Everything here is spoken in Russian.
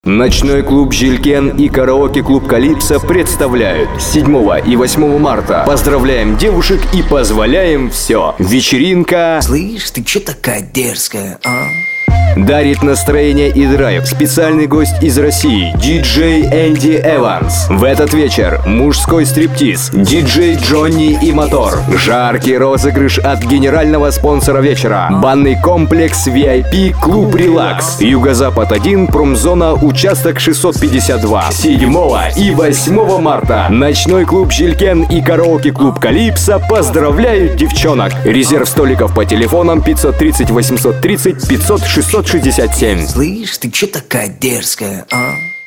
Ночной клуб «Жилькен» и караоке-клуб «Калипсо» представляют 7 и 8 марта. Поздравляем девушек и позволяем все. Вечеринка... Слышь, ты чё такая дерзкая, а? Дарит настроение и драйв специальный гость из России, диджей Энди Эванс. В этот вечер мужской стриптиз, диджей Джонни и Мотор. Жаркий розыгрыш от генерального спонсора вечера, банный комплекс VIP Клуб Релакс. Юго-Запад 1, промзона, участок 652. 7 и 8 марта. Ночной клуб «Жилькен» и караоке-клуб «Калипсо» поздравляют девчонок. Резерв столиков по телефонам 530 830 500 667. Слышь, ты чё такая дерзкая, а?